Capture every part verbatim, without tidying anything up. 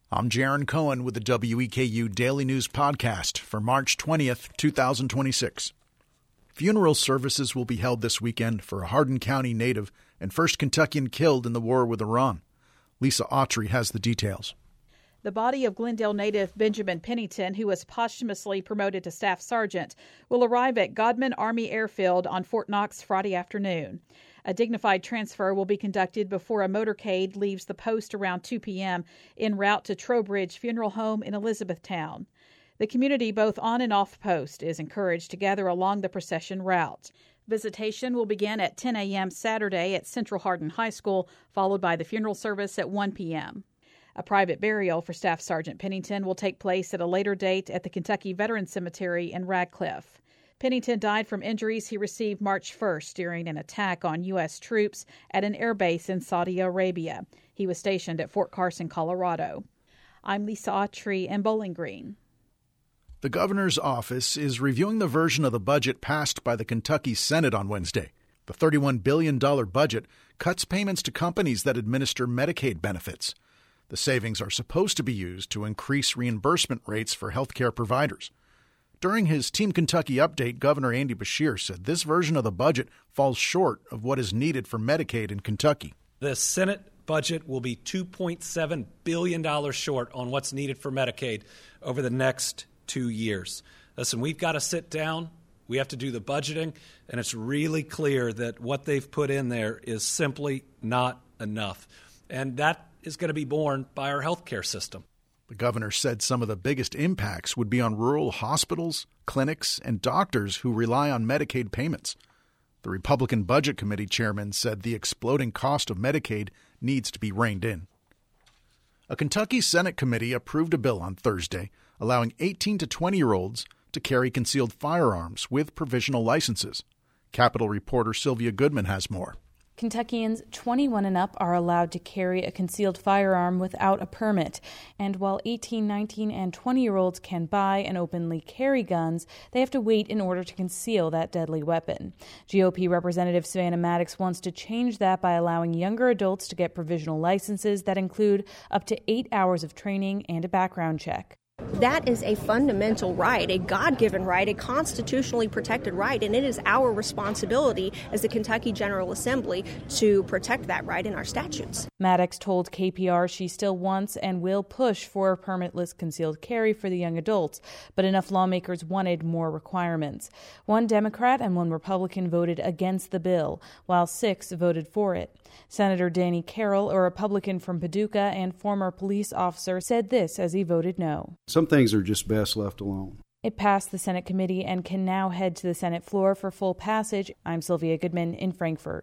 I'm Jaron Cohen with the W E K U Daily News Podcast for March twentieth, twenty twenty-six. Funeral services will be held this weekend for a Hardin County native and first Kentuckian killed in the war with Iran. Lisa Autry has the details. The body of Glendale native Benjamin Pennington, who was posthumously promoted to staff sergeant, will arrive at Godman Army Airfield on Fort Knox Friday afternoon. A dignified transfer will be conducted before a motorcade leaves the post around two p.m. en route to Trowbridge Funeral Home in Elizabethtown. The community, both on and off post, is encouraged to gather along the procession route. Visitation will begin at ten a.m. Saturday at Central Hardin High School, followed by the funeral service at one p.m. A private burial for Staff Sergeant Pennington will take place at a later date at the Kentucky Veterans Cemetery in Radcliffe. Pennington died from injuries he received March first during an attack on U S troops at an airbase in Saudi Arabia. He was stationed at Fort Carson, Colorado. I'm Lisa Autry in Bowling Green. The governor's office is reviewing the version of the budget passed by the Kentucky Senate on Wednesday. The thirty-one billion dollars budget cuts payments to companies that administer Medicaid benefits. The savings are supposed to be used to increase reimbursement rates for healthcare providers. During his Team Kentucky update, Governor Andy Beshear said this version of the budget falls short of what is needed for Medicaid in Kentucky. The Senate budget will be two point seven billion dollars short on what's needed for Medicaid over the next two years. Listen, we've got to sit down. We have to do the budgeting, and it's really clear that what they've put in there is simply not enough. And that is going to be borne by our healthcare system. The governor said some of the biggest impacts would be on rural hospitals, clinics, and doctors who rely on Medicaid payments. The Republican Budget Committee chairman said the exploding cost of Medicaid needs to be reined in. A Kentucky Senate committee approved a bill on Thursday allowing eighteen to twenty-year-olds to carry concealed firearms with provisional licenses. Capitol reporter Sylvia Goodman has more. Kentuckians twenty-one and up are allowed to carry a concealed firearm without a permit. And while eighteen, nineteen, and twenty-year-olds can buy and openly carry guns, they have to wait in order to conceal that deadly weapon. G O P Representative Savannah Maddox wants to change that by allowing younger adults to get provisional licenses that include up to eight hours of training and a background check. That is a fundamental right, a God-given right, a constitutionally protected right, and it is our responsibility as the Kentucky General Assembly to protect that right in our statutes. Maddox told K P R she still wants and will push for permitless concealed carry for the young adults, but enough lawmakers wanted more requirements. One Democrat and one Republican voted against the bill, while six voted for it. Senator Danny Carroll, a Republican from Paducah and former police officer, said this as he voted no. Some things are just best left alone. It passed the Senate committee and can now head to the Senate floor for full passage. I'm Sylvia Goodman in Frankfort.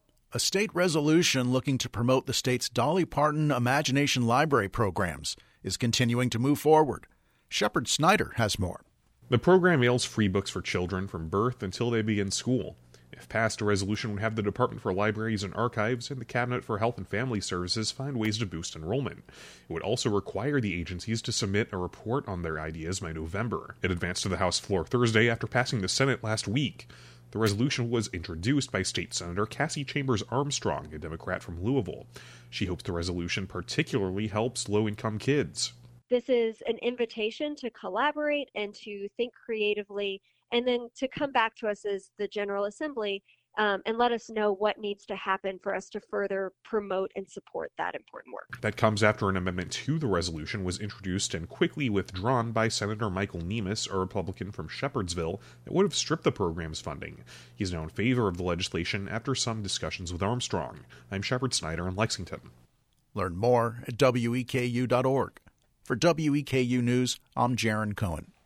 A state resolution looking to promote the state's Dolly Parton Imagination Library programs is continuing to move forward. Shepard Snyder has more. The program mails free books for children from birth until they begin school. If passed, a resolution would have the Department for Libraries and Archives and the Cabinet for Health and Family Services find ways to boost enrollment. It would also require the agencies to submit a report on their ideas by November. It advanced to the House floor Thursday after passing the Senate last week. The resolution was introduced by State Senator Cassie Chambers Armstrong, a Democrat from Louisville. She hopes the resolution particularly helps low-income kids. This is an invitation to collaborate and to think creatively, and then to come back to us as the General Assembly um, and let us know what needs to happen for us to further promote and support that important work. That comes after an amendment to the resolution was introduced and quickly withdrawn by Senator Michael Nemes, a Republican from Shepherdsville, that would have stripped the program's funding. He's now in favor of the legislation after some discussions with Armstrong. I'm Shepard Snyder in Lexington. Learn more at W E K U dot org. For W E K U News, I'm Jaron Cohen.